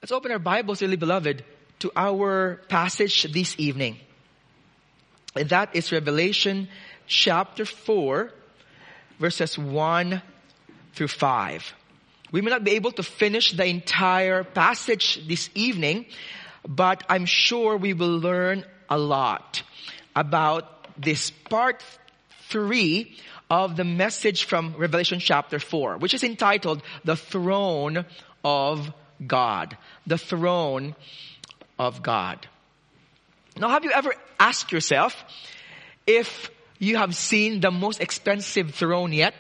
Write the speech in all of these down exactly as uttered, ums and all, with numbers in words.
Let's open our Bibles, dearly beloved, to our passage this evening. And that is Revelation chapter four, verses one through five. We may not be able to finish the entire passage this evening, but I'm sure we will learn a lot about this part three of the message from Revelation chapter four, which is entitled The Throne of God. The Throne of God. Now, have you ever asked yourself if you have seen the most expensive throne yet?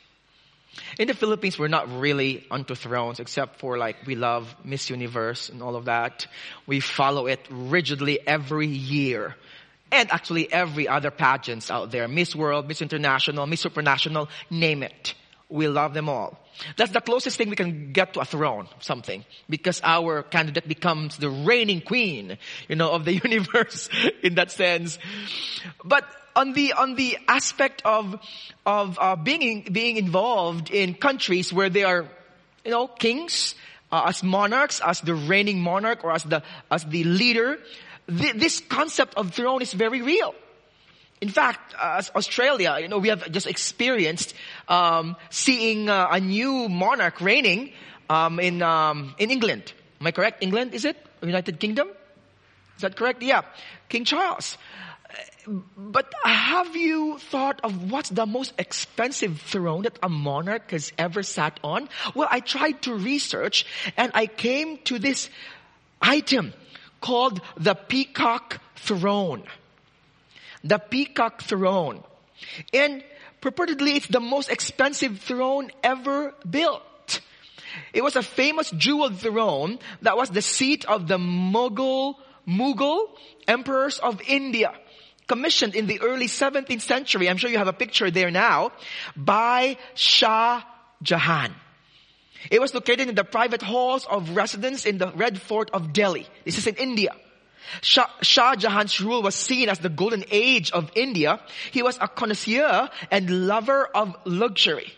In the Philippines, we're not really onto thrones, except for like we love Miss Universe and all of that. We follow it rigidly every year. And actually every other pageants out there. Miss World, Miss International, Miss Supranational, name it. We love them all. That's the closest thing we can get to a throne, something. Because our candidate becomes the reigning queen, you know, of the universe in that sense. But on the, on the aspect of, of, uh, being, being involved in countries where they are, you know, kings, uh, as monarchs, as the reigning monarch or as the, as the leader, th- this concept of throne is very real. In fact, uh, as Australia, you know, we have just experienced um, seeing uh, a new monarch reigning um, in um, in England. Am I correct? England, is it? United Kingdom? Is that correct? Yeah, King Charles. But have you thought of what's the most expensive throne that a monarch has ever sat on? Well, I tried to research and I came to this item called the Peacock Throne. The Peacock Throne. And purportedly it's the most expensive throne ever built. It was a famous jeweled throne that was the seat of the Mughal, Mughal emperors of India. Commissioned in the early seventeenth century, I'm sure you have a picture there now, by Shah Jahan. It was located in the private halls of residence in the Red Fort of Delhi. This is in India. Shah, Shah Jahan's rule was seen as the golden age of India. He was a connoisseur and lover of luxury.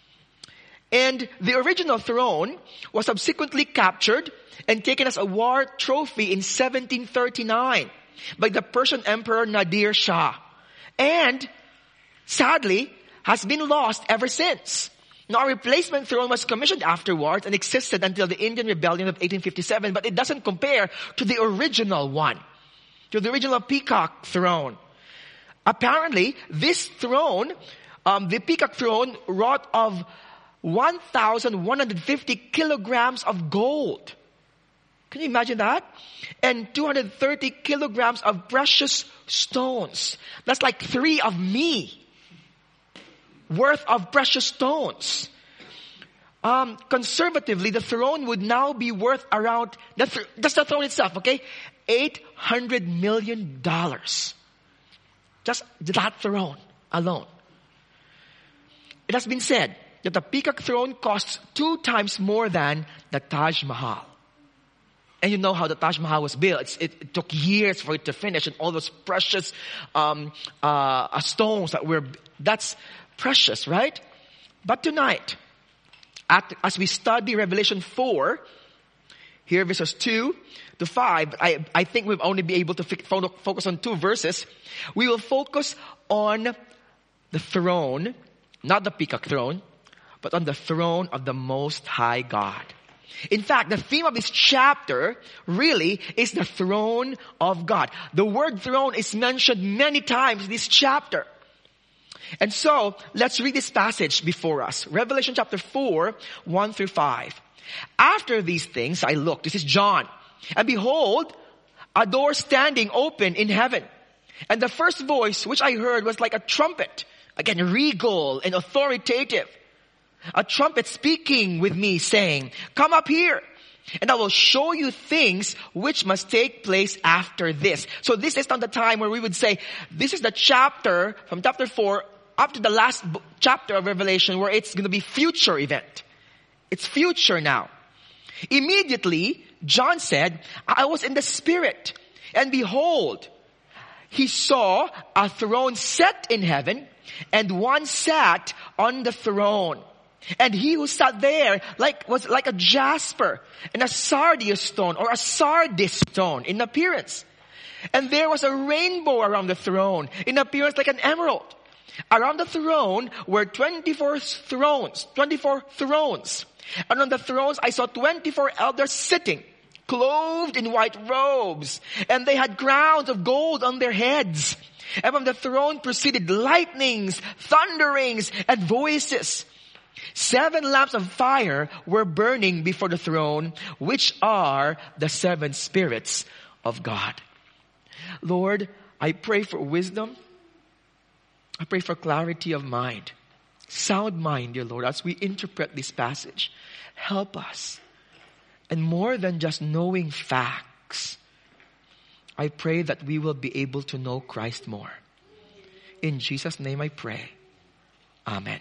And the original throne was subsequently captured and taken as a war trophy in seventeen thirty-nine by the Persian Emperor Nadir Shah. And sadly has been lost ever since. Now, a replacement throne was commissioned afterwards and existed until the Indian Rebellion of eighteen fifty-seven, but it doesn't compare to the original one, to the original Peacock Throne. Apparently, this throne, um, the Peacock Throne, wrought of one thousand one hundred fifty kilograms of gold. Can you imagine that? And two hundred thirty kilograms of precious stones. That's like three of me worth of precious stones. Um, conservatively, the throne would now be worth around, that's th- that's the throne itself, okay? eight hundred million dollars. Just that throne alone. It has been said that the Peacock Throne costs two times more than the Taj Mahal. And you know how the Taj Mahal was built. It's, it, it took years for it to finish, and all those precious um, uh, stones that were, that's precious, right? But tonight, at, as we study Revelation four, here verses two to five, I, I think we'll only be able to focus on two verses. We will focus on the throne, not the Peacock Throne, but on the throne of the Most High God. In fact, the theme of this chapter really is the throne of God. The word throne is mentioned many times in this chapter. And so, let's read this passage before us. Revelation chapter four, one through five. After these things I looked, this is John, and behold, a door standing open in heaven. And the first voice which I heard was like a trumpet, again regal and authoritative. A trumpet speaking with me saying, come up here, and I will show you things which must take place after this. So this is not the time where we would say, this is the chapter from chapter four up to the last chapter of Revelation where it's going to be future event. It's future now. Immediately, John said, I was in the Spirit, and behold, he saw a throne set in heaven, and one sat on the throne. And he who sat there like was like a jasper and a sardius stone or a sardis stone in appearance. And there was a rainbow around the throne, in appearance like an emerald. Around the throne were twenty-four thrones, twenty-four thrones. And on the thrones I saw twenty-four elders sitting, clothed in white robes. And they had crowns of gold on their heads. And from the throne proceeded lightnings, thunderings, and voices. Seven lamps of fire were burning before the throne, which are the seven spirits of God. Lord, I pray for wisdom. I pray for clarity of mind. Sound mind, dear Lord, as we interpret this passage. Help us. And more than just knowing facts, I pray that we will be able to know Christ more. In Jesus' name I pray. Amen.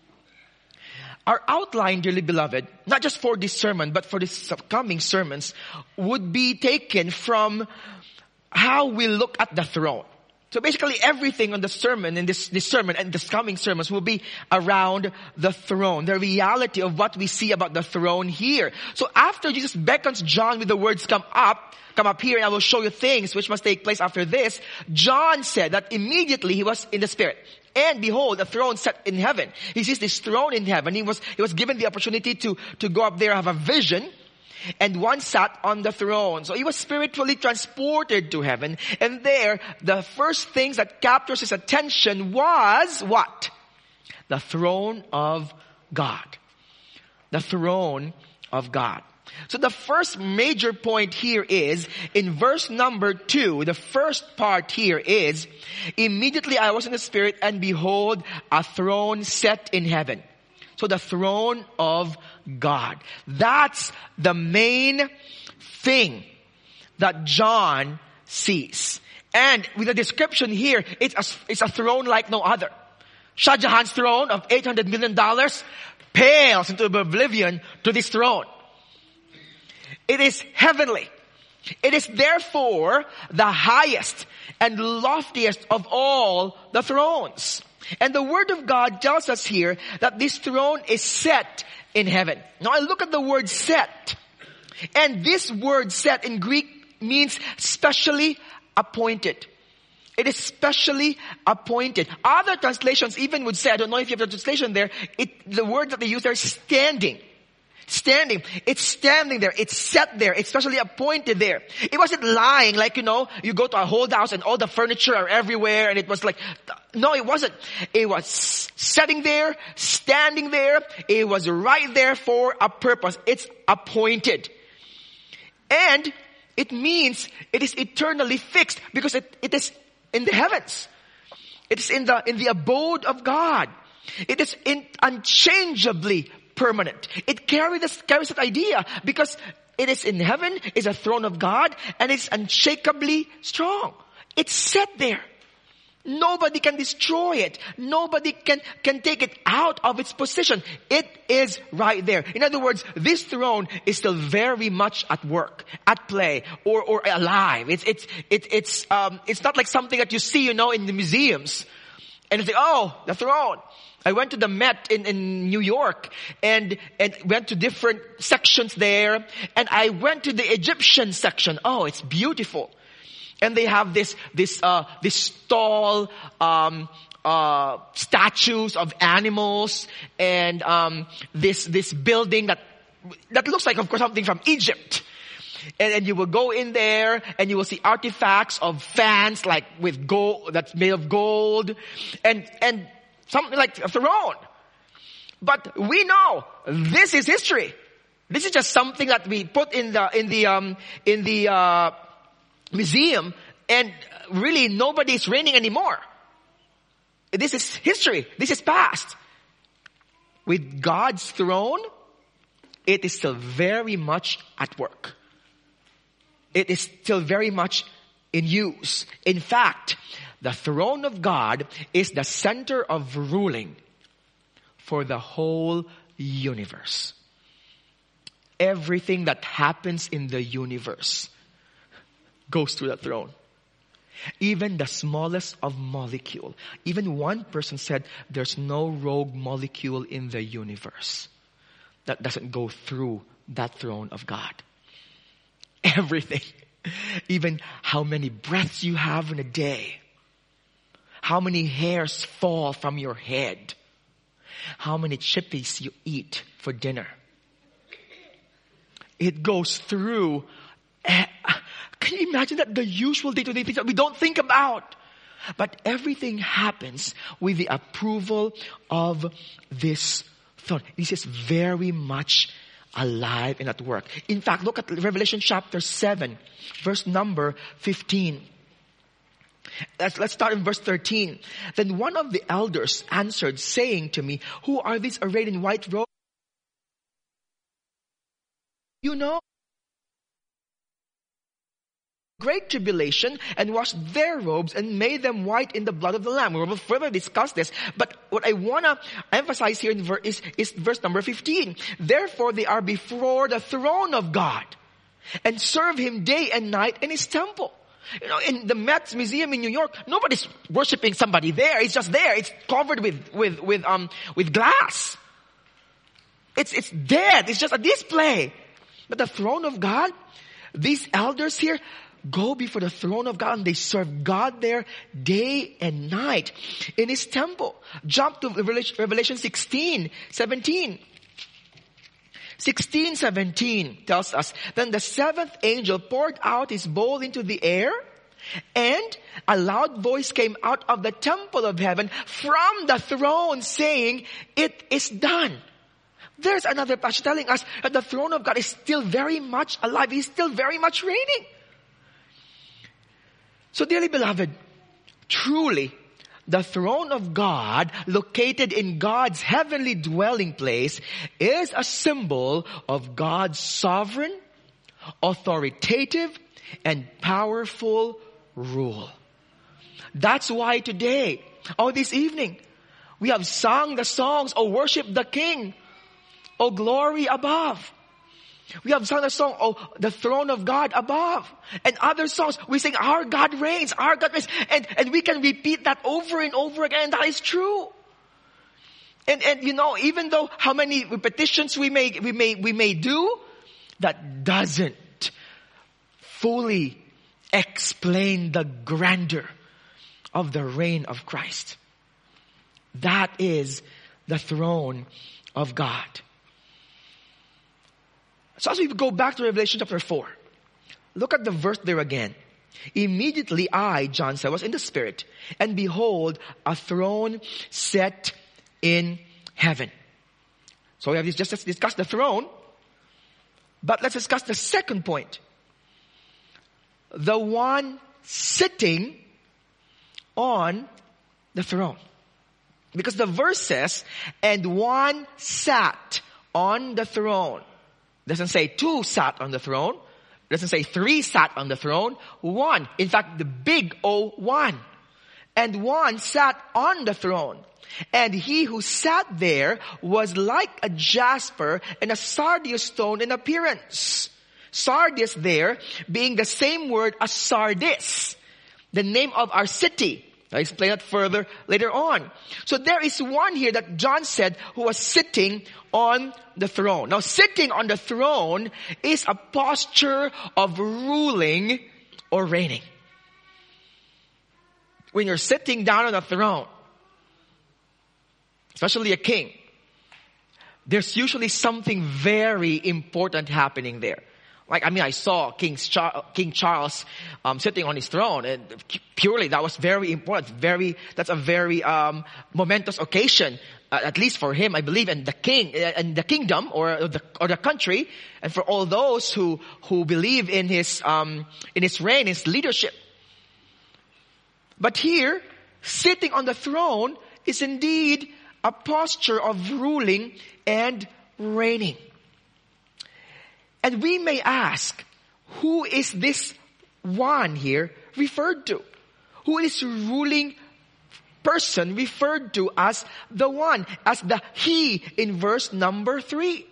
Our outline, dearly beloved, not just for this sermon, but for this upcoming sermons, would be taken from how we look at the throne. So basically everything on the sermon, in this, this sermon and this coming sermons will be around the throne. The reality of what we see about the throne here. So after Jesus beckons John with the words, come up, come up here and I will show you things which must take place after this, John said that immediately he was in the Spirit. And behold, a throne set in heaven. He sees this throne in heaven. He was, he was given the opportunity to, to go up there, have a vision. And one sat on the throne. So he was spiritually transported to heaven. And there, the first things that captures his attention was what? The throne of God. The throne of God. So the first major point here is, in verse number two, the first part here is, immediately I was in the Spirit and behold, a throne set in heaven. So the throne of God. That's the main thing that John sees. And with the description here, it's a, it's a throne like no other. Shah Jahan's throne of eight hundred million dollars pales into oblivion to this throne. It is heavenly. It is therefore the highest and loftiest of all the thrones. And the Word of God tells us here that this throne is set in heaven. Now I look at the word set. And this word set in Greek means specially appointed. It is specially appointed. Other translations even would say, I don't know if you have a translation there, it, the word that they use there is standing. Standing. It's standing there. It's set there. It's specially appointed there. It wasn't lying like, you know, you go to a whole house and all the furniture are everywhere and it was like, no, it wasn't. It was sitting there, standing there. It was right there for a purpose. It's appointed. And it means it is eternally fixed because it, it is in the heavens. It is in the, in the abode of God. It is in, unchangeably permanent. It carries this, carries that idea because it is in heaven, is a throne of God, and it's unshakably strong. It's set there. Nobody can destroy it. Nobody can, can take it out of its position. It is right there. In other words, this throne is still very much at work, at play, or, or alive. It's, it's, it, it's, um, it's not like something that you see, you know, in the museums. And it's like, oh, the throne. I went to the Met in, in New York and, and went to different sections there. And I went to the Egyptian section. Oh, it's beautiful. And they have this, this, uh, this tall, um, uh, statues of animals and, um, this, this building that, that looks like, of course, something from Egypt. And, and you will go in there and you will see artifacts of fans like with gold, that's made of gold and, and something like a throne. But we know this is history. This is just something that we put in the, in the, um, in the, uh, museum and really nobody is reigning anymore. This is history. This is past. With God's throne, it is still very much at work. It is still very much in use. In fact, the throne of God is the center of ruling for the whole universe. Everything that happens in the universe goes through that throne. Even the smallest of molecule. Even one person said there's no rogue molecule in the universe that doesn't go through that throne of God. Everything. Even how many breaths you have in a day. How many hairs fall from your head. How many chippies you eat for dinner. It goes through. Uh, can you imagine that? The usual day-to-day things that we don't think about. But everything happens with the approval of this throne. This is very much alive and at work. In fact, look at Revelation chapter seven, verse number fifteen. Let's, let's start in verse thirteen. Then one of the elders answered, saying to me, who are these arrayed in white robes? You know, great tribulation, and washed their robes and made them white in the blood of the Lamb. We will further discuss this. But what I want to emphasize here in ver- is, is verse number fifteen. Therefore they are before the throne of God and serve Him day and night in His temple. You know, in the Met Museum in New York, nobody's worshiping somebody there. It's just there. It's covered with, with, with, um, with glass. It's, it's dead. It's just a display. But the throne of God, these elders here go before the throne of God and they serve God there day and night in His temple. Jump to Revelation sixteen, seventeen. sixteen seventeen tells us, then the seventh angel poured out his bowl into the air, and a loud voice came out of the temple of heaven from the throne saying, it is done. There's another passage telling us that the throne of God is still very much alive. He's still very much reigning. So dearly beloved, truly, the throne of God, located in God's heavenly dwelling place, is a symbol of God's sovereign, authoritative, and powerful rule. That's why today, or this evening, we have sung the songs, "Oh, worship the King, oh, glory above." We have sung a song, "Oh, the throne of God above." And other songs, we sing, "Our God reigns, our God reigns." And, and we can repeat that over and over again. And that is true. And, and you know, even though how many repetitions we may, we may, we may do, that doesn't fully explain the grandeur of the reign of Christ. That is the throne of God. So as we go back to Revelation chapter four, look at the verse there again. Immediately I, John said, was in the Spirit, and behold, a throne set in heaven. So we have just discussed the throne, but let's discuss the second point. The one sitting on the throne. Because the verse says, and one sat on the throne. It doesn't say two sat on the throne. It doesn't say three sat on the throne. One. In fact, the big O, one. And one sat on the throne. And he who sat there was like a jasper and a sardius stone in appearance. Sardius there being the same word as Sardis, the name of our city. I'll explain that further later on. So there is one here that John said who was sitting on the throne. Now, sitting on the throne is a posture of ruling or reigning. When you're sitting down on a throne, especially a king, there's usually something very important happening there. Like, I mean, I saw King, Char- King Charles um, sitting on his throne, and purely that was very important. Very, that's a very um, momentous occasion, uh, at least for him, I believe, and the king, uh, and the kingdom or the or the country, and for all those who who believe in his um, in his reign, his leadership. But here, sitting on the throne is indeed a posture of ruling and reigning. And we may ask, who is this one here referred to? Who is ruling person referred to as the one, as the he in verse number three?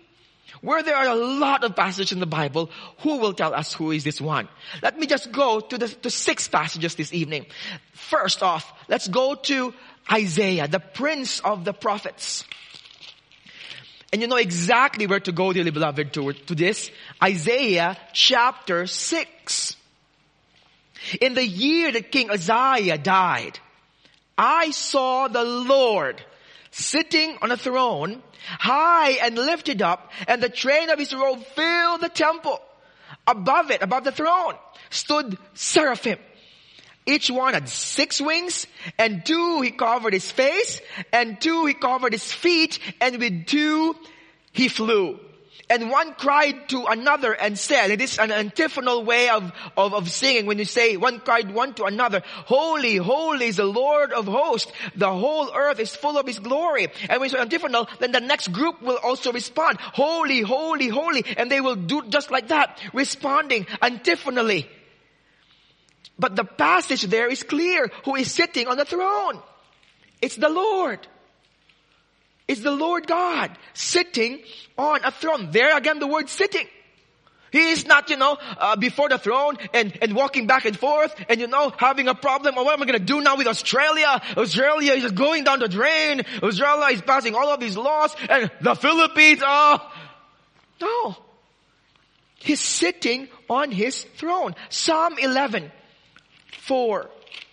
Where there are a lot of passages in the Bible, who will tell us who is this one? Let me just go to the to six passages this evening. First off, let's go to Isaiah, the prince of the prophets. And you know exactly where to go, dearly beloved, to, to this. Isaiah chapter six. In the year that King Uzziah died, I saw the Lord sitting on a throne, high and lifted up, and the train of his robe filled the temple. Above it, above the throne, stood seraphim. Each one had six wings, and two he covered his face, and two he covered his feet, and with two he flew. And one cried to another and said, it is an antiphonal way of, of, of singing when you say, one cried one to another, holy, holy is the Lord of hosts. The whole earth is full of his glory. And when you say antiphonal, then the next group will also respond, holy, holy, holy. And they will do just like that, responding antiphonally. But the passage there is clear. Who is sitting on the throne? It's the Lord. It's the Lord God sitting on a throne. There again the word sitting. He is not, you know, uh, before the throne and, and walking back and forth and, you know, having a problem. Oh, what am I going to do now with Australia? Australia is going down the drain. Australia is passing all of these laws. And the Philippines, oh. No. He's sitting on his throne. Psalm eleven four.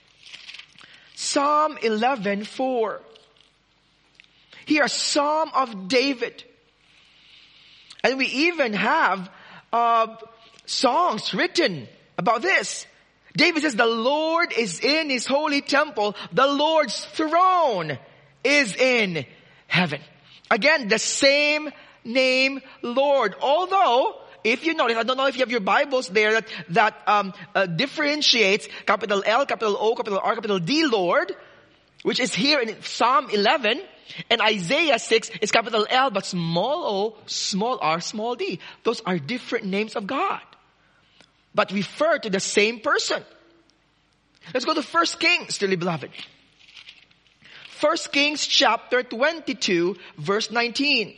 Psalm eleven four. Here, a Psalm of David. And we even have uh, songs written about this. David says, the Lord is in his holy temple. The Lord's throne is in heaven. Again, the same name, Lord. Although, if you notice, I don't know if you have your Bibles there that, that um, uh, differentiates capital L, capital O, capital R, capital D, Lord, which is here in Psalm eleven. And Isaiah six is capital L, but small o, small r, small d. Those are different names of God, but refer to the same person. Let's go to First Kings, dearly beloved. First Kings chapter twenty-two, verse nineteen.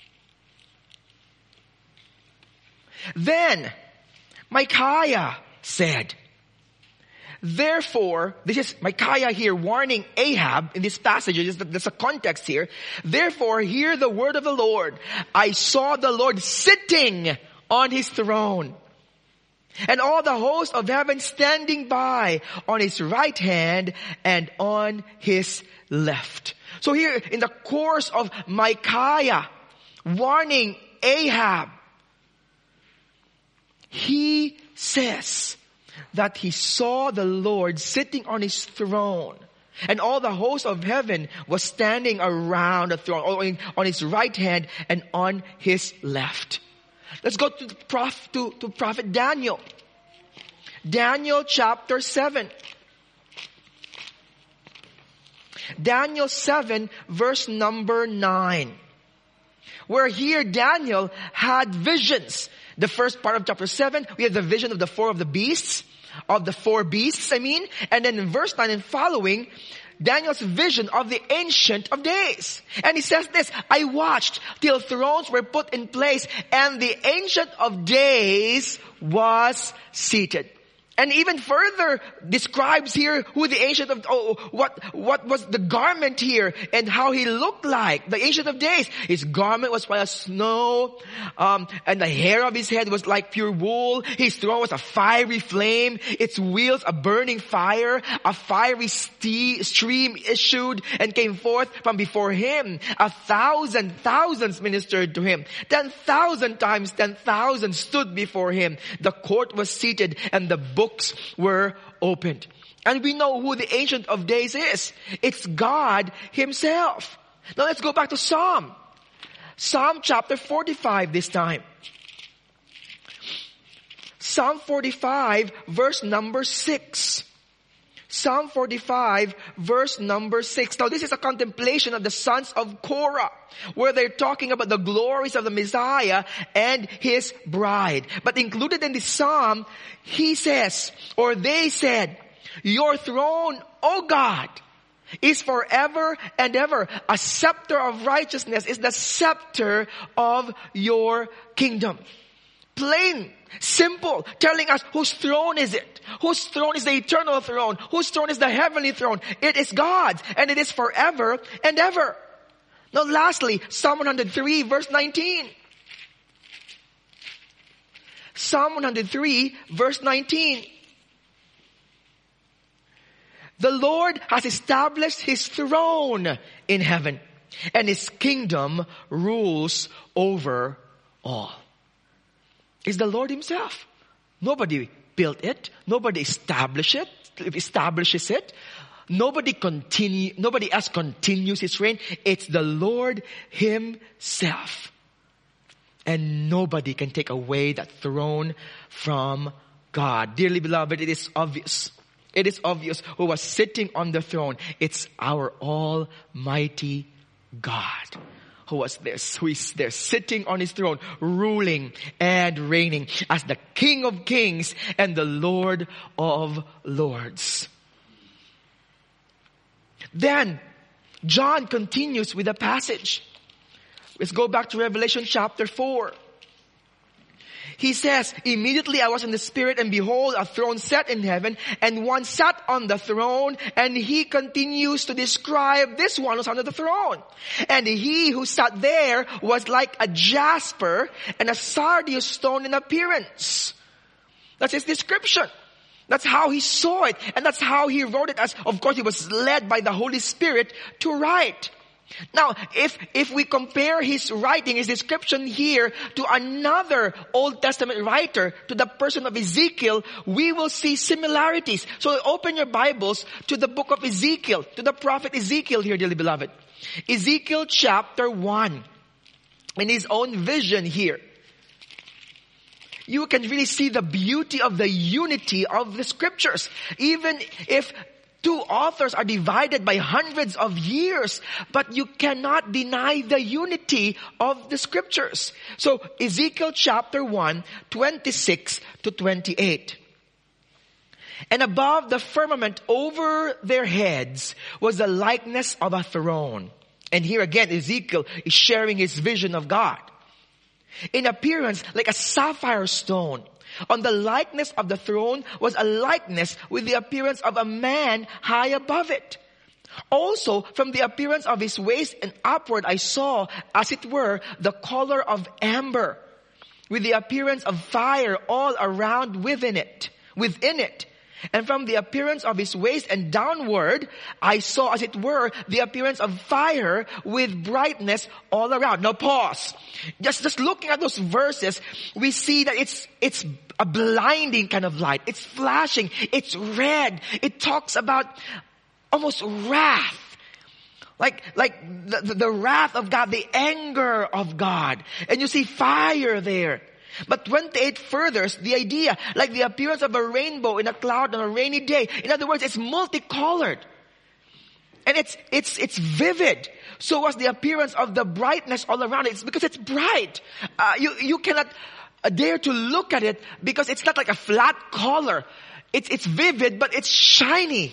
Then Micaiah said, therefore, this is Micaiah here warning Ahab in this passage. There's a context here. Therefore, hear the word of the Lord. I saw the Lord sitting on his throne, and all the host of heaven standing by on his right hand and on his left. So here, in the course of Micaiah warning Ahab, he says that he saw the Lord sitting on his throne, and all the host of heaven was standing around the throne, on his right hand and on his left. Let's go to the prof, to, to Prophet Daniel. Daniel chapter seven. Daniel seven, verse number nine. Where here Daniel had visions. The first part of chapter seven, we have the vision of the four of the beasts, of the four beasts, I mean. And then in verse nine and following, Daniel's vision of the Ancient of Days. And he says this, I watched till thrones were put in place and the Ancient of Days was seated. And even further describes here who the Ancient of, oh, what, what was the garment here and how he looked like. The Ancient of Days. His garment was white as snow, um, and the hair of his head was like pure wool. His throne was a fiery flame. Its wheels a burning fire. A fiery ste- stream issued and came forth from before him. A thousand thousands ministered to him. Ten thousand times ten thousand stood before him. The court was seated and the book were opened. And we know who the Ancient of Days is. It's God himself. Now let's go back to Psalm. Psalm chapter forty-five this time. Psalm forty-five verse number six. Psalm forty-five verse number six. Now this is a contemplation of the sons of Korah, where they're talking about the glories of the Messiah and his bride. But included in this psalm, he says, or they said, your throne, O God, is forever and ever. A scepter of righteousness is the scepter of your kingdom. Plain, simple, telling us whose throne is it? Whose throne is the eternal throne? Whose throne is the heavenly throne? It is God's, and it is forever and ever. Now lastly, Psalm one hundred three verse nineteen. Psalm one hundred three verse nineteen. The Lord has established His throne in heaven, and His kingdom rules over all. It's the Lord Himself. Nobody built it. Nobody established it, establishes it. Nobody continue, nobody else continues His reign. It's the Lord Himself. And nobody can take away that throne from God. Dearly beloved, it is obvious. It is obvious who was sitting on the throne. It's our Almighty God who was there, who is there sitting on His throne, ruling and reigning as the King of Kings and the Lord of Lords. Then, John continues with a passage. Let's go back to Revelation chapter four. He says, immediately I was in the Spirit, and behold, a throne set in heaven, and one sat on the throne, and he continues to describe this one who's under the throne. And he who sat there was like a jasper and a sardius stone in appearance. That's his description. That's how he saw it, and that's how he wrote it, as of course he was led by the Holy Spirit to write. Now, if, if we compare his writing, his description here to another Old Testament writer, to the person of Ezekiel, we will see similarities. So open your Bibles to the book of Ezekiel, to the prophet Ezekiel here, dearly beloved. Ezekiel chapter one. In his own vision here, you can really see the beauty of the unity of the scriptures. Even if two authors are divided by hundreds of years, but you cannot deny the unity of the scriptures. So Ezekiel chapter one, twenty-six to twenty-eight. And above the firmament over their heads was the likeness of a throne. And here again Ezekiel is sharing his vision of God. In appearance like a sapphire stone. On the likeness of the throne was a likeness with the appearance of a man high above it. Also, from the appearance of his waist and upward, I saw, as it were, the color of amber, with the appearance of fire all around within it, within it. And from the appearance of his waist and downward, I saw, as it were, the appearance of fire with brightness all around. Now pause. Just, just looking at those verses, we see that it's, it's a blinding kind of light. It's flashing. It's red. It talks about almost wrath. Like, like the, the, the wrath of God, the anger of God. And you see fire there. But twenty-eight furthers the idea, like the appearance of a rainbow in a cloud on a rainy day. In other words, it's multicolored. And it's, it's, it's vivid. So was the appearance of the brightness all around it. It's because it's bright. Uh, you, you cannot dare to look at it because it's not like a flat color. It's, it's vivid, but it's shiny.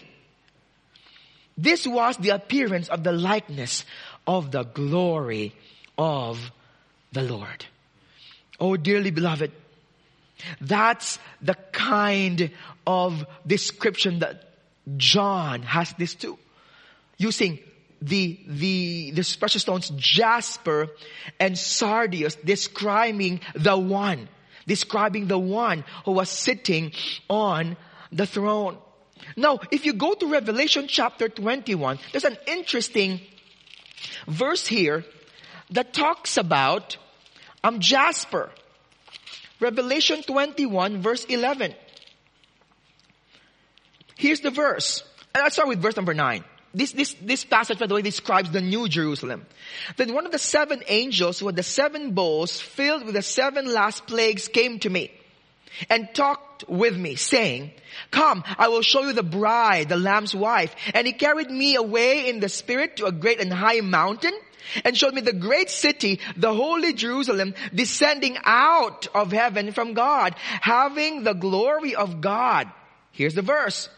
This was the appearance of the likeness of the glory of the Lord. Oh, dearly beloved, that's the kind of description that John has this too. Using the, the, the precious stones, jasper and sardius, describing the one, describing the one who was sitting on the throne. Now, if you go to Revelation chapter twenty-one, there's an interesting verse here that talks about Um, jasper. Revelation twenty-one verse eleven. Here's the verse. And I'll start with verse number nine. This, this, this passage, by the way, describes the New Jerusalem. Then one of the seven angels who had the seven bowls filled with the seven last plagues came to me and talked with me, saying, "Come, I will show you the bride, the Lamb's wife." And he carried me away in the Spirit to a great and high mountain, and showed me the great city, the holy Jerusalem, descending out of heaven from God, having the glory of God. Here's the verse.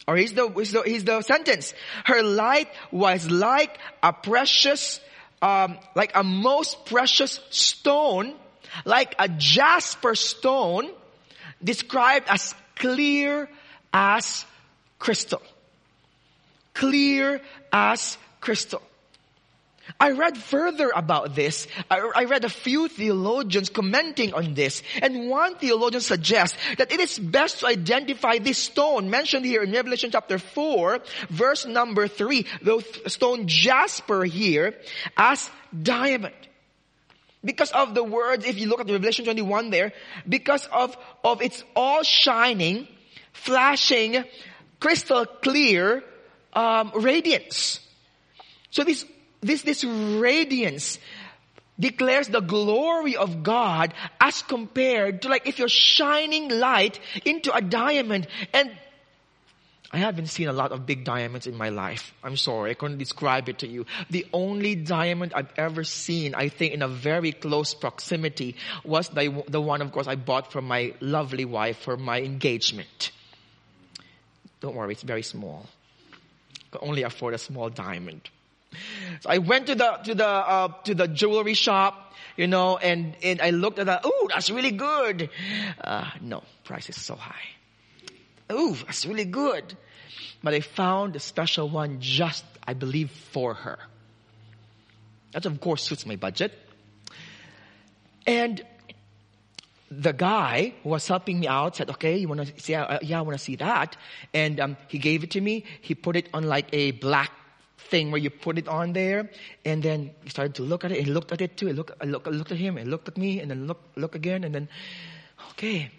Or here's the, here's the, here's the sentence. Her light was like a precious, um, like a most precious stone, like a jasper stone, described as clear as crystal. Clear as crystal. I read further about this. I, I read a few theologians commenting on this. And one theologian suggests that it is best to identify this stone mentioned here in Revelation chapter four, verse number three, the stone jasper here, as diamond. Because of the words, if you look at Revelation twenty-one there, because of, of its all shining, flashing, crystal clear um, radiance. So this This, this radiance declares the glory of God as compared to like if you're shining light into a diamond. And I haven't seen a lot of big diamonds in my life. I'm sorry, I couldn't describe it to you. The only diamond I've ever seen, I think in a very close proximity, was the, the one, of course, I bought from my lovely wife for my engagement. Don't worry, it's very small. I can only afford a small diamond. So I went to the to the uh, to the jewelry shop, you know, and and I looked at that. Ooh, that's really good. Uh, no, price is so high. Ooh, that's really good. But I found a special one just, I believe, for her. That of course suits my budget. And the guy who was helping me out said, "Okay, you want to see? Uh, yeah, I want to see that." And um, he gave it to me. He put it on like a black thing where you put it on there, and then he started to look at it, and he looked at it too. I looked, I looked, I looked at him, and looked at me, and then look, look again, and then, okay.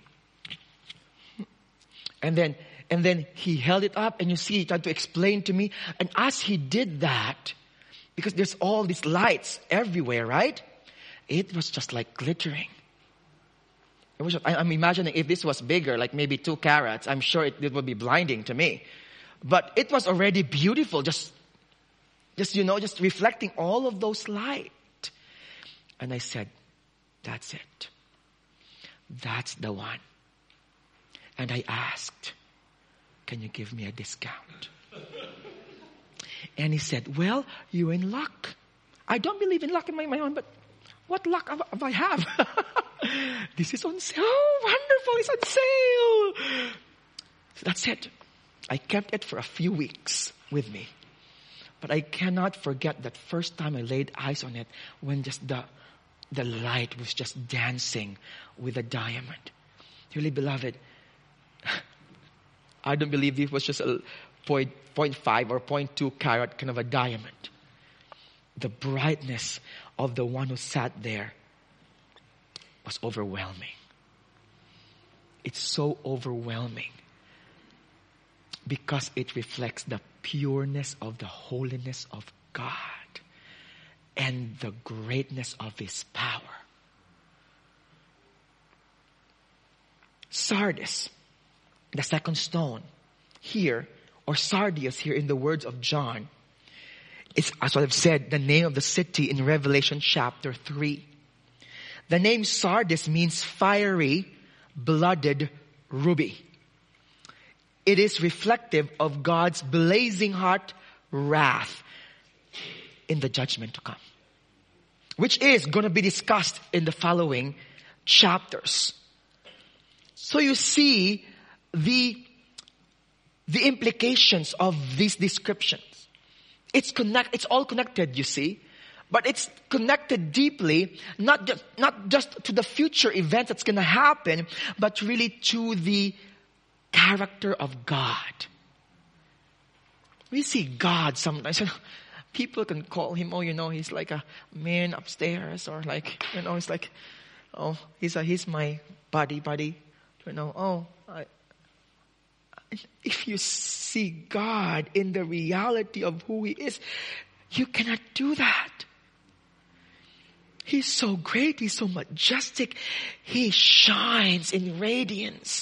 And then, and then he held it up, and you see, he tried to explain to me, and as he did that, because there's all these lights everywhere, right? It was just like glittering. It was just, I, I'm imagining if this was bigger, like maybe two carats, I'm sure it, it would be blinding to me. But it was already beautiful, just Just, you know, just reflecting all of those light. And I said, that's it. That's the one. And I asked, can you give me a discount? And he said, well, you're in luck. I don't believe in luck in my mind, but what luck have, have I have? This is on sale. Oh, wonderful. It's on sale. So that's it. I kept it for a few weeks with me. But I cannot forget that first time I laid eyes on it, when just the the light was just dancing with a diamond. Dearly beloved, I don't believe this was just a point, point five or point two carat kind of a diamond. The brightness of the one who sat there was overwhelming. It's so overwhelming because it reflects the pureness of the holiness of God and the greatness of His power. Sardis, the second stone here, or sardius here in the words of John, is, as I've said, the name of the city in Revelation chapter three. The name Sardis means fiery, blooded ruby. It is reflective of God's blazing hot wrath in the judgment to come, which is going to be discussed in the following chapters. So you see the, the implications of these descriptions. It's connect, it's all connected, you see. But it's connected deeply, not just, not just to the future event that's going to happen, but really to the character of God. We see God sometimes. People can call him, oh, you know, he's like a man upstairs, or like, you know, it's like, oh, he's a, he's my buddy, buddy. You know, oh, I, if you see God in the reality of who He is, you cannot do that. He's so great. He's so majestic. He shines in radiance.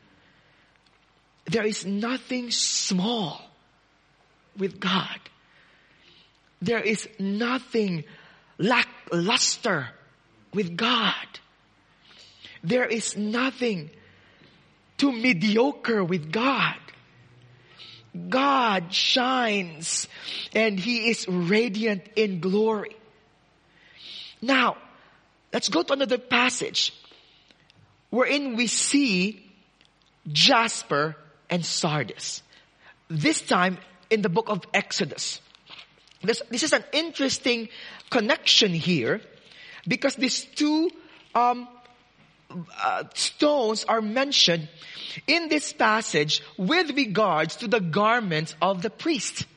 There is nothing small with God. There is nothing lackluster with God. There is nothing too mediocre with God. God shines and He is radiant in glory. Now, let's go to another passage wherein we see jasper and sardis. This time in the book of Exodus. This, this is an interesting connection here because these two um, uh, stones are mentioned in this passage with regards to the garments of the priest.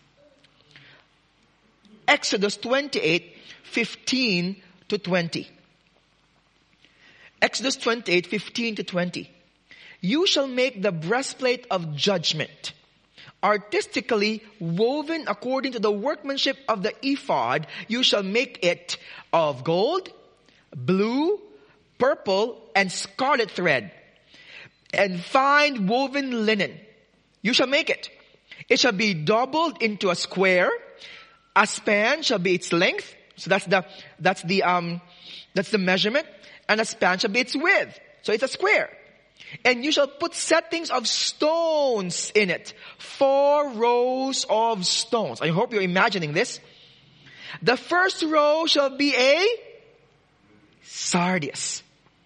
Exodus twenty-eight, fifteen to twenty. Exodus twenty-eight, fifteen to twenty. You shall make the breastplate of judgment, artistically woven according to the workmanship of the ephod. You shall make it of gold, blue, purple, and scarlet thread, and fine woven linen. You shall make it. It shall be doubled into a square. A span shall be its length. So that's the, that's the, um, that's the measurement. And a span shall be its width. So it's a square. And you shall put settings of stones in it. Four rows of stones. I hope you're imagining this. The first row shall be a sardius,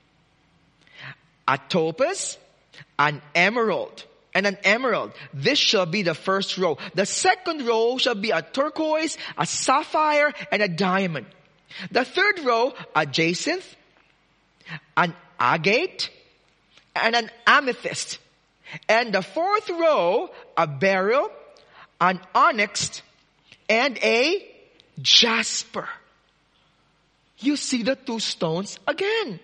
a topaz, an emerald, and an emerald. This shall be the first row. The second row shall be a turquoise, a sapphire, and a diamond. The third row, a jacinth, an agate, and an amethyst. And the fourth row, a beryl, an onyx, and a jasper. You see the two stones again.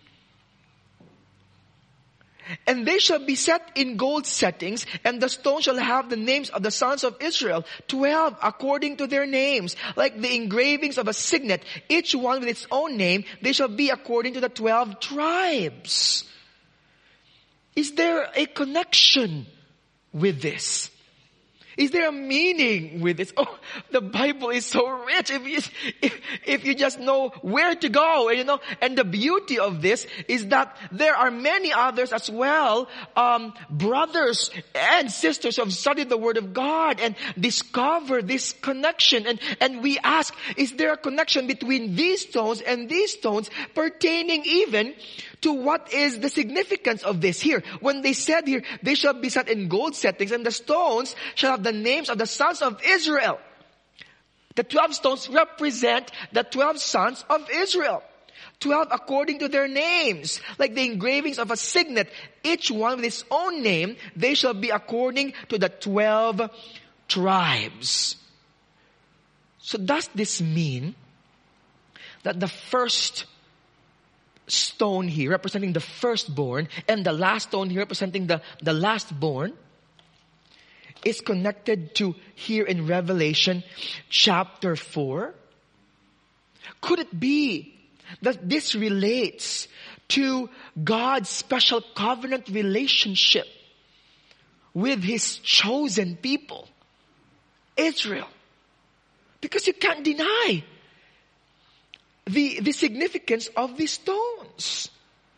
And they shall be set in gold settings, and the stone shall have the names of the sons of Israel, twelve according to their names, like the engravings of a signet, each one with its own name. They shall be according to the twelve tribes. Is there a connection with this? Is there a meaning with this? Oh, the Bible is so rich. If you, if, if you just know where to go, you know, and the beauty of this is that there are many others as well, um, brothers and sisters who have studied the Word of God and discovered this connection. And, and we ask, is there a connection between these stones and these stones pertaining even to what is the significance of this here? When they said here, they shall be set in gold settings, and the stones shall have the names of the sons of Israel. The twelve stones represent the twelve sons of Israel. Twelve according to their names. Like the engravings of a signet, each one with its own name. They shall be according to the twelve tribes. So does this mean that the first stone here representing the firstborn and the last stone here representing the, the lastborn is connected to here in Revelation chapter four? Could it be that this relates to God's special covenant relationship with His chosen people, Israel? Because you can't deny the, the significance of these stones.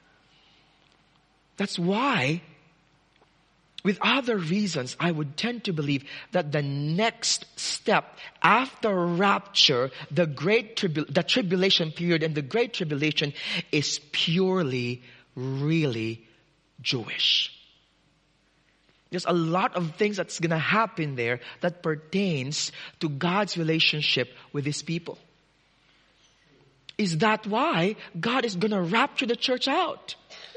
That's why, with other reasons, I would tend to believe that the next step after rapture, the great tribu- the tribulation period and the great tribulation is purely, really Jewish. There's a lot of things that's going to happen there that pertains to God's relationship with His people. Is that why God is going to rapture the church out?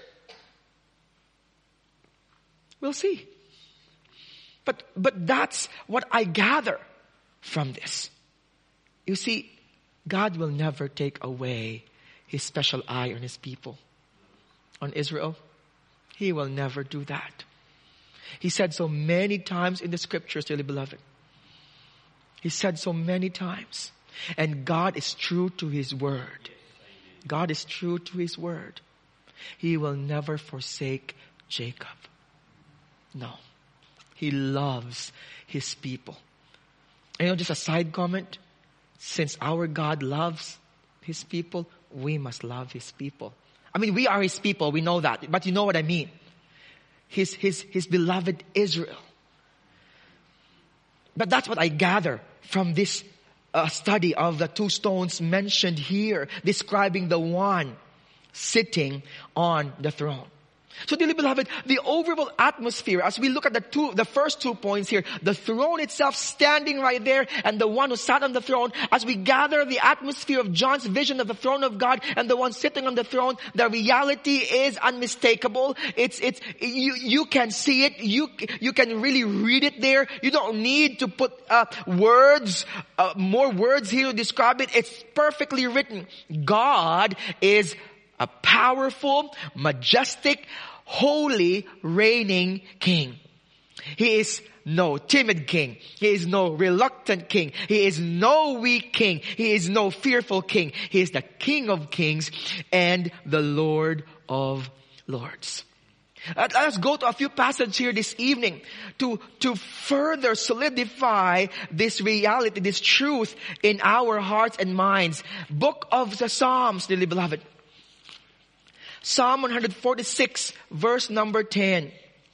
We'll see. But, but that's what I gather from this. You see, God will never take away His special eye on His people. On Israel, He will never do that. He said so many times in the scriptures, dearly beloved. He said so many times. And God is true to His word. God is true to His word. He will never forsake Jacob. No. He loves His people. And you know, just a side comment. Since our God loves His people, we must love His people. I mean, we are His people. We know that. But you know what I mean. His, his, his beloved Israel. But that's what I gather from this uh, study of the two stones mentioned here, describing the one sitting on the throne. So dearly beloved, the overall atmosphere, as we look at the two, the first two points here, the throne itself standing right there and the one who sat on the throne, as we gather the atmosphere of John's vision of the throne of God and the one sitting on the throne, the reality is unmistakable. It's, it's, you, you can see it. You, you can really read it there. You don't need to put, uh, words, uh, more words here to describe it. It's perfectly written. God is a powerful, majestic, holy, reigning king. He is no timid king. He is no reluctant king. He is no weak king. He is no fearful king. He is the King of kings and the Lord of lords. Uh, let's go to a few passages here this evening to, to further solidify this reality, this truth in our hearts and minds. Book of the Psalms, dearly beloved. Psalm one forty-six, verse number ten.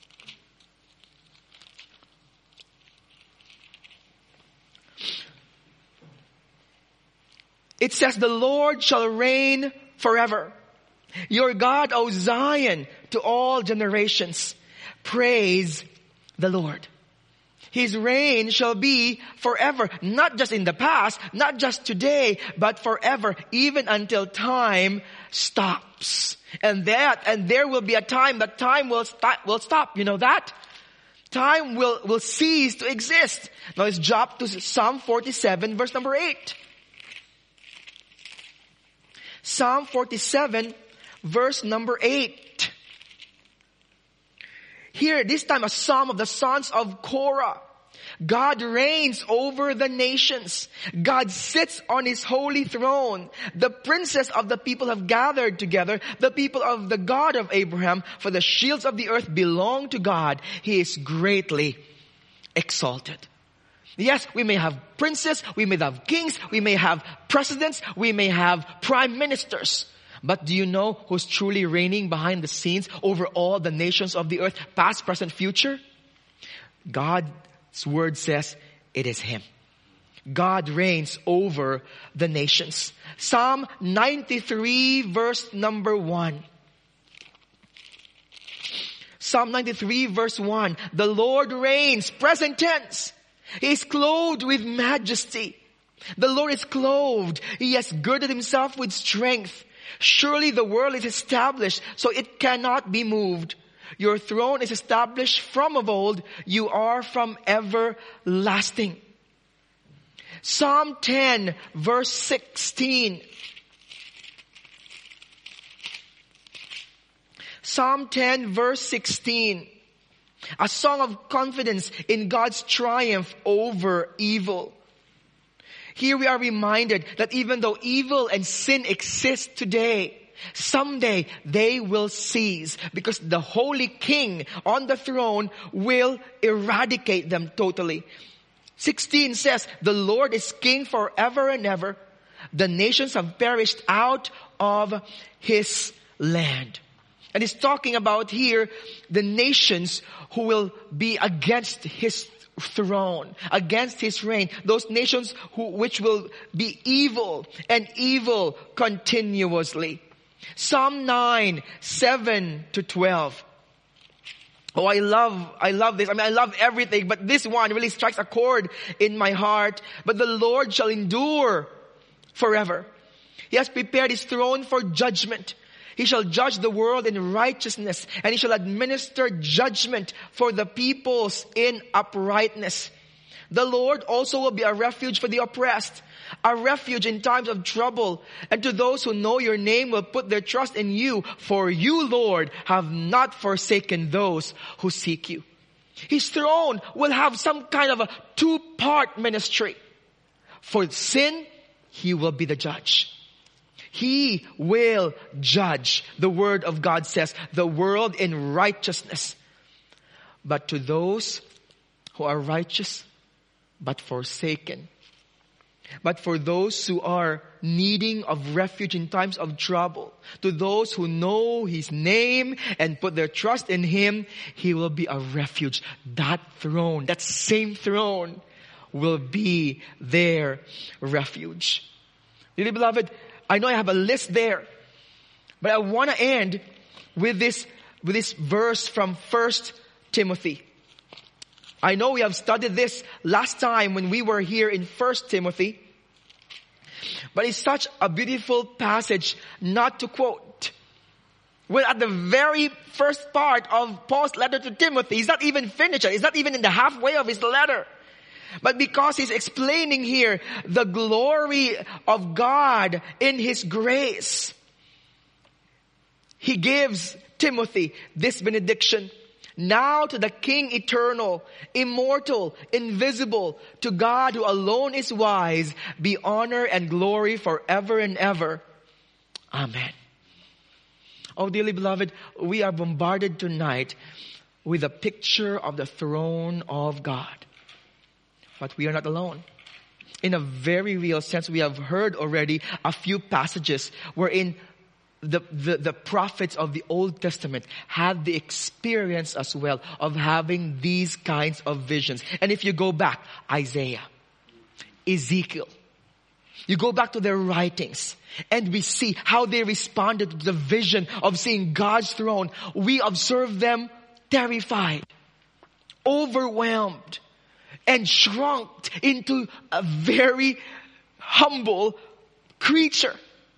It says, the Lord shall reign forever. Your God, O Zion, to all generations. Praise the Lord. His reign shall be forever, not just in the past, not just today, but forever, even until time stops. And that, and there will be a time that time will stop, will stop. You know that? Time will, will cease to exist. Now let's jump to Psalm forty-seven, verse number eight. Psalm forty-seven, verse number eight. Here, this time a psalm of the sons of Korah. God reigns over the nations. God sits on His holy throne. The princes of the people have gathered together. The people of the God of Abraham, for the shields of the earth belong to God. He is greatly exalted. Yes, we may have princes, we may have kings, we may have presidents, we may have prime ministers. But do you know who's truly reigning behind the scenes over all the nations of the earth, past, present, future? God's word says it is Him. God reigns over the nations. Psalm ninety-three, verse number one. Psalm ninety-three, verse one. The Lord reigns, present tense. He is clothed with majesty. The Lord is clothed. He has girded Himself with strength. Surely the world is established, so it cannot be moved. Your throne is established from of old. You are from everlasting. Psalm ten, verse sixteen. Psalm ten, verse sixteen. A song of confidence in God's triumph over evil. Here we are reminded that even though evil and sin exist today, someday they will cease, because the Holy King on the throne will eradicate them totally. sixteen says, the Lord is King forever and ever. The nations have perished out of His land. And He's talking about here the nations who will be against His throne, against His reign. Those nations who, which will be evil and evil continuously. Psalm nine, seven to twelve. Oh, I love, I love this. I mean, I love everything, but this one really strikes a chord in my heart. But the Lord shall endure forever. He has prepared His throne for judgment. He shall judge the world in righteousness, and He shall administer judgment for the peoples in uprightness. The Lord also will be a refuge for the oppressed, a refuge in times of trouble. And to those who know Your name will put their trust in You. For You, Lord, have not forsaken those who seek You. His throne will have some kind of a two-part ministry. For sin, He will be the judge. He will judge. The word of God says, the world in righteousness. But to those who are righteous, but forsaken. But for those who are needing of refuge in times of trouble, to those who know His name and put their trust in Him, He will be a refuge. That throne, that same throne, will be their refuge. Dearly beloved, I know I have a list there, but I want to end with this, with this verse from First Timothy. I know we have studied this last time when we were here in First Timothy, but it's such a beautiful passage not to quote. When at the very first part of Paul's letter to Timothy, he's not even finished it. He's not even in the halfway of his letter. But because he's explaining here the glory of God in His grace, he gives Timothy this benediction. Now to the King eternal, immortal, invisible, to God who alone is wise, be honor and glory forever and ever. Amen. Oh, dearly beloved, we are bombarded tonight with a picture of the throne of God. But we are not alone. In a very real sense, we have heard already a few passages wherein the, the, the prophets of the Old Testament had the experience as well of having these kinds of visions. And if you go back, Isaiah, Ezekiel, you go back to their writings and we see how they responded to the vision of seeing God's throne. We observe them terrified, overwhelmed, and shrunk into a very humble creature.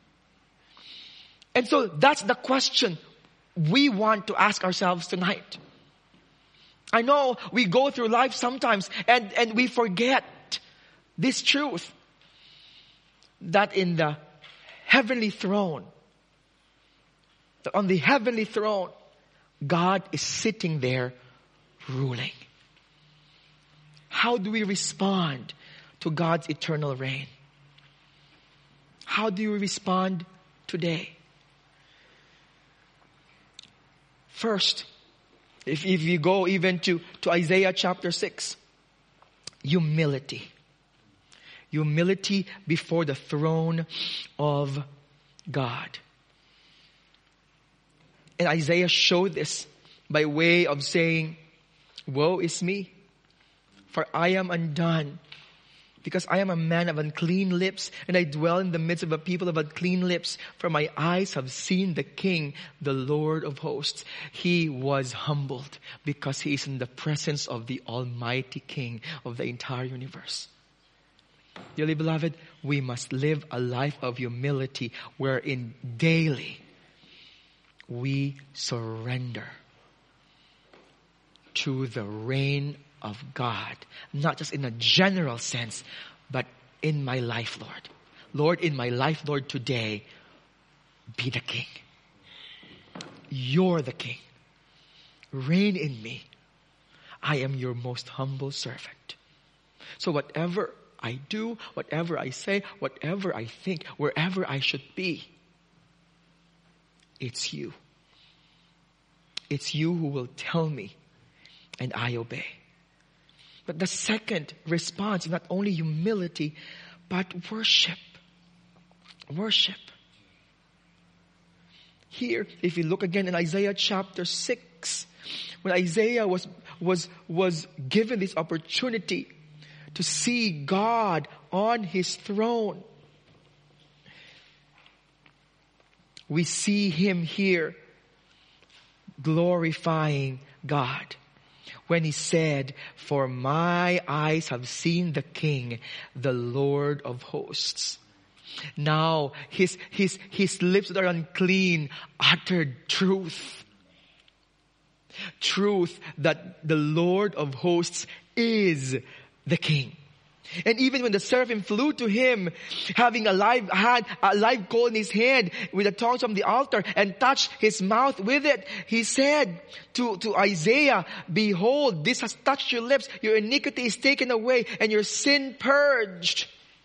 And so that's the question we want to ask ourselves tonight. I know we go through life sometimes and, and we forget this truth, that in the heavenly throne, that on the heavenly throne, God is sitting there ruling. How do we respond to God's eternal reign? How do you respond today? First, if, if you go even to, to Isaiah chapter six, humility. Humility before the throne of God. And Isaiah showed this by way of saying, woe is me, for I am undone, because I am a man of unclean lips, and I dwell in the midst of a people of unclean lips. For my eyes have seen the King, the Lord of hosts. He was humbled because he is in the presence of the Almighty King of the entire universe. Dearly beloved, we must live a life of humility wherein daily we surrender to the reign of God, not just in a general sense, but in my life, Lord. Lord, in my life, Lord, today, be the King. You're the King. Reign in me. I am your most humble servant. So whatever I do, whatever I say, whatever I think, wherever I should be, it's you. It's you who will tell me, and I obey. But the second response is not only humility, but worship. Worship. Here, if you look again in Isaiah chapter six, when Isaiah was, was, was given this opportunity to see God on His throne, we see him here glorifying God. When he said, for my eyes have seen the King, the Lord of hosts. Now, his, his, his lips that are unclean uttered truth. Truth that the Lord of hosts is the King. And even when the seraphim flew to him, having a live hand, a live coal in his hand with the tongs from the altar, and touched his mouth with it, he said to, to Isaiah, behold, this has touched your lips, your iniquity is taken away, and your sin purged.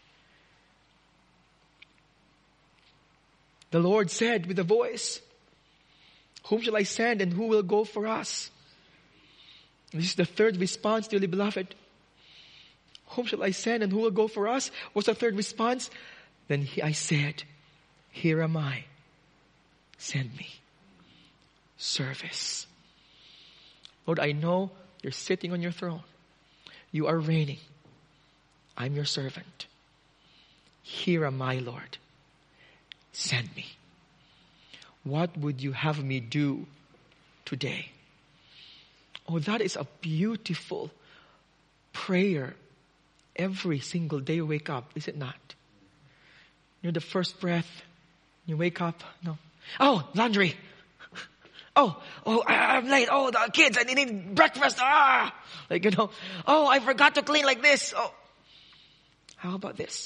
The Lord said with a voice, whom shall I send, and who will go for us? And this is the third response, dearly beloved. Whom shall I send, and who will go for us? What's the third response? Then he, I said, here am I. Send me. Service. Lord, I know you're sitting on your throne. You are reigning. I'm your servant. Here am I, Lord. Send me. What would you have me do today? Oh, that is a beautiful prayer every single day you wake up, is it not? You know, the first breath, you wake up, no. Oh, laundry. Oh, oh, I, I'm late. Oh, the kids, I need breakfast. Ah, like, you know, oh, I forgot to clean like this. Oh, how about this?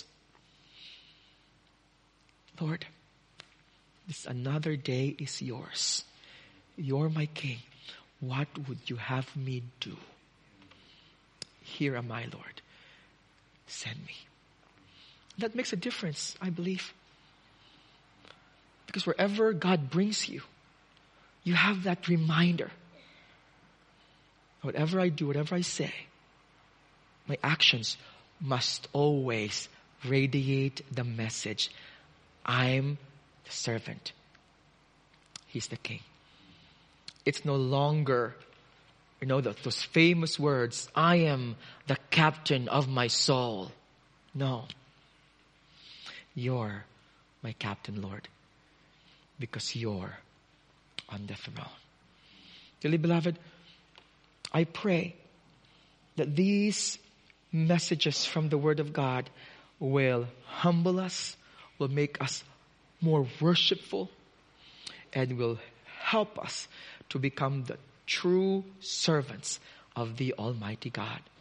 Lord, this another day is yours. You're my King. What would you have me do? Here am I, Lord. Send me. That makes a difference, I believe. Because wherever God brings you, you have that reminder. Whatever I do, whatever I say, my actions must always radiate the message. I'm the servant. He's the King. It's no longer, you know, the, those famous words, I am the captain of my soul. No. You're my captain, Lord, because you're on the throne. Dearly beloved, I pray that these messages from the Word of God will humble us, will make us more worshipful, and will help us to become the true servants of the Almighty God.